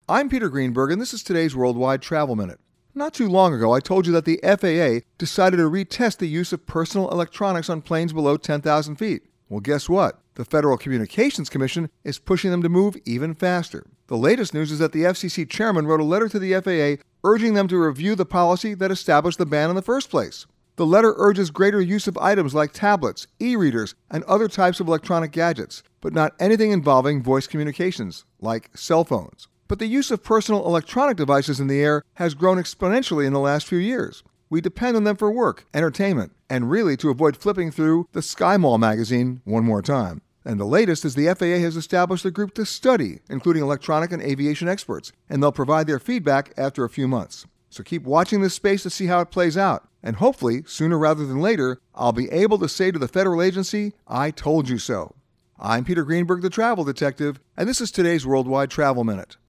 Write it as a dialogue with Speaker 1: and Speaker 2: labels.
Speaker 1: I'm Peter Greenberg, and this is today's Worldwide Travel Minute. Not too long ago, I told you that the FAA decided to retest the use of personal electronics on planes below 10,000 feet. Well, guess what? The Federal Communications Commission is pushing them to move even faster. The latest news is that the FCC chairman wrote a letter to the FAA urging them to review the policy that established the ban in the first place. The letter urges greater use of items like tablets, e-readers, and other types of electronic gadgets, but not anything involving voice communications, like cell phones. But the use of personal electronic devices in the air has grown exponentially in the last few years. We depend on them for work, entertainment, and really to avoid flipping through the Sky Mall magazine one more time. And the latest is the FAA has established a group to study, including electronic and aviation experts, and they'll provide their feedback after a few months. So keep watching this space to see how it plays out. And hopefully, sooner rather than later, I'll be able to say to the federal agency, I told you so. I'm Peter Greenberg, the Travel Detective, and this is today's Worldwide Travel Minute.